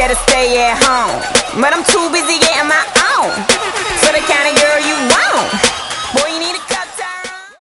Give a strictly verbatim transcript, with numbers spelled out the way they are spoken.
better stay at home. But I'm too busy getting my own. So the kind of